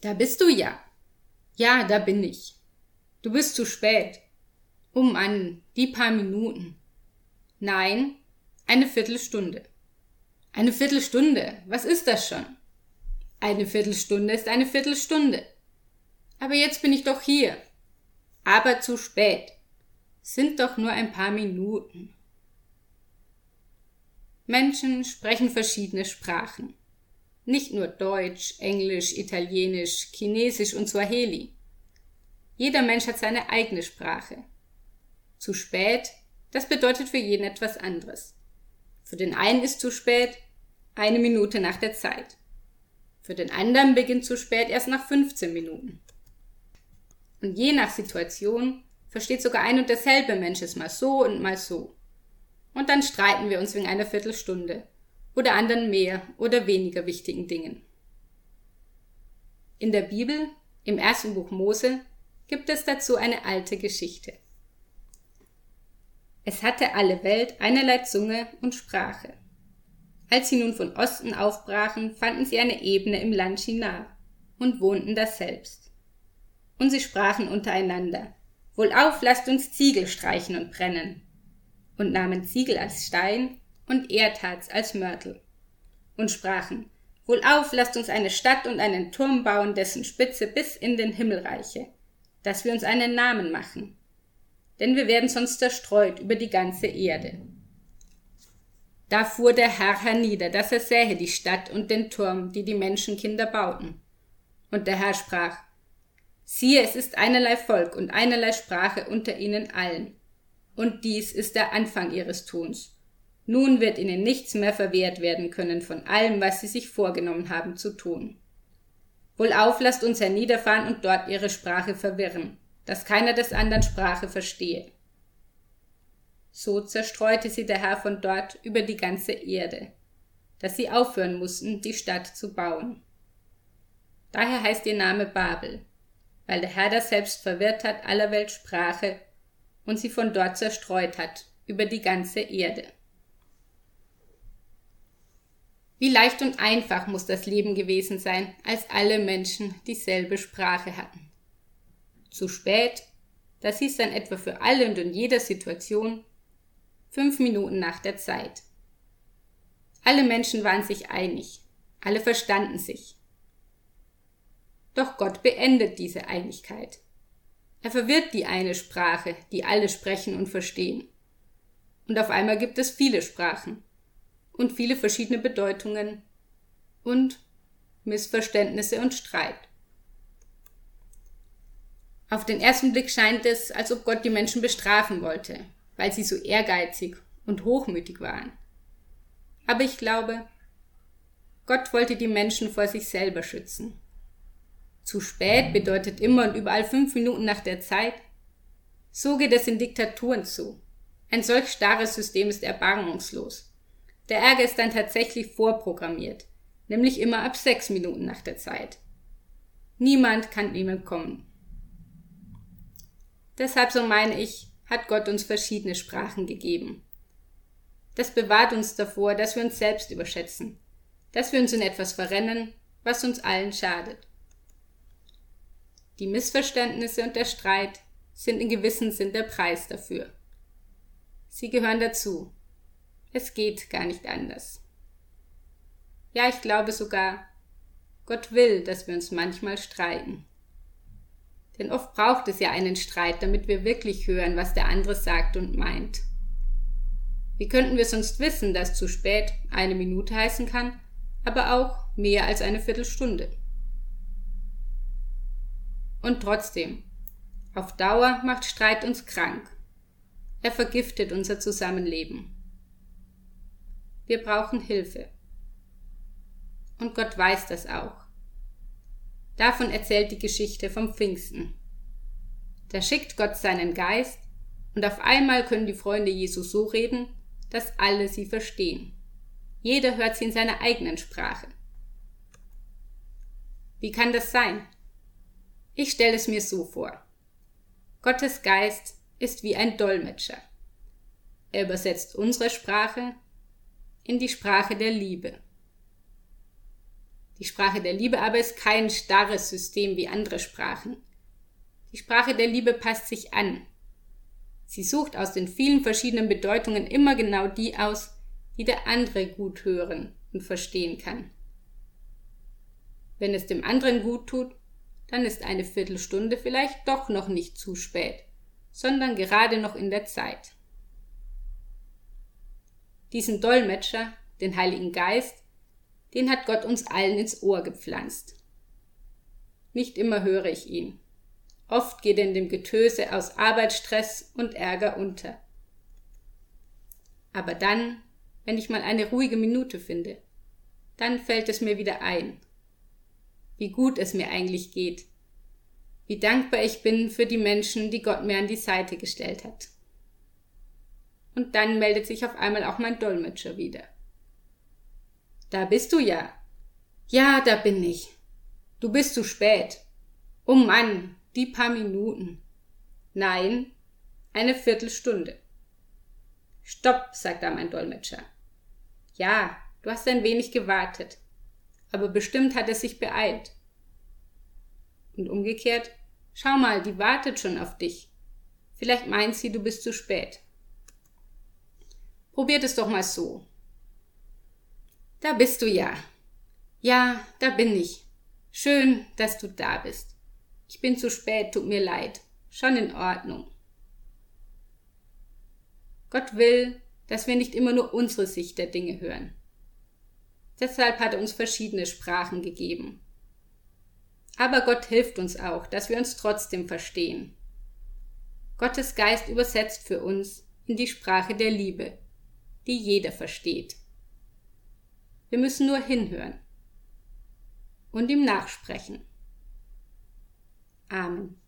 Da bist du ja. Ja, da bin ich. Du bist zu spät. Oh Mann, die paar Minuten. Nein, eine Viertelstunde. Eine Viertelstunde, was ist das schon? Eine Viertelstunde ist eine Viertelstunde. Aber jetzt bin ich doch hier. Aber zu spät. Sind doch nur ein paar Minuten. Menschen sprechen verschiedene Sprachen. Nicht nur Deutsch, Englisch, Italienisch, Chinesisch und Swahili. Jeder Mensch hat seine eigene Sprache. Zu spät, das bedeutet für jeden etwas anderes. Für den einen ist zu spät 1 Minute nach der Zeit. Für den anderen beginnt zu spät erst nach 15 Minuten. Und je nach Situation versteht sogar ein und derselbe Mensch es mal so und mal so. Und dann streiten wir uns wegen einer Viertelstunde oder anderen mehr oder weniger wichtigen Dingen. In der Bibel, im 1. Buch Mose, gibt es dazu eine alte Geschichte. Es hatte alle Welt einerlei Zunge und Sprache. Als sie nun von Osten aufbrachen, fanden sie eine Ebene im Land Shinar und wohnten daselbst. Und sie sprachen untereinander: Wohlauf, lasst uns Ziegel streichen und brennen. Und nahmen Ziegel als Stein und Erdharz als Mörtel. Und sprachen: Wohlauf, lasst uns eine Stadt und einen Turm bauen, dessen Spitze bis in den Himmel reiche, dass wir uns einen Namen machen. Denn wir werden sonst zerstreut über die ganze Erde. Da fuhr der Herr hernieder, dass er sähe die Stadt und den Turm, die die Menschenkinder bauten. Und der Herr sprach: Siehe, es ist einerlei Volk und einerlei Sprache unter ihnen allen. Und dies ist der Anfang ihres Tuns. Nun wird ihnen nichts mehr verwehrt werden können von allem, was sie sich vorgenommen haben zu tun. Wohlauf, lasst uns herniederfahren und dort ihre Sprache verwirren, dass keiner des anderen Sprache verstehe. So zerstreute sie der Herr von dort über die ganze Erde, dass sie aufhören mussten, die Stadt zu bauen. Daher heißt ihr Name Babel, weil der Herr daselbst verwirrt hat aller Welt Sprache und sie von dort zerstreut hat über die ganze Erde. Wie leicht und einfach muss das Leben gewesen sein, als alle Menschen dieselbe Sprache hatten. Zu spät, das hieß dann etwa für alle und in jeder Situation 5 Minuten nach der Zeit. Alle Menschen waren sich einig, alle verstanden sich. Doch Gott beendet diese Einigkeit. Er verwirrt die eine Sprache, die alle sprechen und verstehen. Und auf einmal gibt es viele Sprachen und viele verschiedene Bedeutungen und Missverständnisse und Streit. Auf den ersten Blick scheint es, als ob Gott die Menschen bestrafen wollte, weil sie so ehrgeizig und hochmütig waren. Aber ich glaube, Gott wollte die Menschen vor sich selber schützen. Zu spät bedeutet immer und überall 5 Minuten nach der Zeit. So geht es in Diktaturen zu. Ein solch starres System ist erbarmungslos. Der Ärger ist dann tatsächlich vorprogrammiert, nämlich immer ab 6 Minuten nach der Zeit. Niemand kann ihm entkommen. Deshalb, so meine ich, hat Gott uns verschiedene Sprachen gegeben. Das bewahrt uns davor, dass wir uns selbst überschätzen, dass wir uns in etwas verrennen, was uns allen schadet. Die Missverständnisse und der Streit sind in gewissem Sinn der Preis dafür. Sie gehören dazu. Es geht gar nicht anders. Ja, ich glaube sogar, Gott will, dass wir uns manchmal streiten. Denn oft braucht es ja einen Streit, damit wir wirklich hören, was der andere sagt und meint. Wie könnten wir sonst wissen, dass zu spät 1 Minute heißen kann, aber auch mehr als eine Viertelstunde? Und trotzdem, auf Dauer macht Streit uns krank. Er vergiftet unser Zusammenleben. Wir brauchen Hilfe. Und Gott weiß das auch. Davon erzählt die Geschichte vom Pfingsten. Da schickt Gott seinen Geist und auf einmal können die Freunde Jesu so reden, dass alle sie verstehen. Jeder hört sie in seiner eigenen Sprache. Wie kann das sein? Ich stelle es mir so vor. Gottes Geist ist wie ein Dolmetscher. Er übersetzt unsere Sprache in die Sprache der Liebe. Die Sprache der Liebe aber ist kein starres System wie andere Sprachen. Die Sprache der Liebe passt sich an. Sie sucht aus den vielen verschiedenen Bedeutungen immer genau die aus, die der andere gut hören und verstehen kann. Wenn es dem anderen gut tut, dann ist eine Viertelstunde vielleicht doch noch nicht zu spät, sondern gerade noch in der Zeit. Diesen Dolmetscher, den Heiligen Geist, den hat Gott uns allen ins Ohr gepflanzt. Nicht immer höre ich ihn. Oft geht er in dem Getöse aus Arbeitsstress und Ärger unter. Aber dann, wenn ich mal eine ruhige Minute finde, dann fällt es mir wieder ein, wie gut es mir eigentlich geht, wie dankbar ich bin für die Menschen, die Gott mir an die Seite gestellt hat. Und dann meldet sich auf einmal auch mein Dolmetscher wieder. Da bist du ja. Ja, da bin ich. Du bist zu spät. Oh Mann, die paar Minuten. Nein, eine Viertelstunde. Stopp, sagt da mein Dolmetscher. Ja, du hast ein wenig gewartet, aber bestimmt hat er sich beeilt. Und umgekehrt, schau mal, die wartet schon auf dich. Vielleicht meint sie, du bist zu spät. Probiert es doch mal so. Da bist du ja. Ja, da bin ich. Schön, dass du da bist. Ich bin zu spät, tut mir leid. Schon in Ordnung. Gott will, dass wir nicht immer nur unsere Sicht der Dinge hören. Deshalb hat er uns verschiedene Sprachen gegeben. Aber Gott hilft uns auch, dass wir uns trotzdem verstehen. Gottes Geist übersetzt für uns in die Sprache der Liebe, die jeder versteht. Wir müssen nur hinhören und ihm nachsprechen. Amen.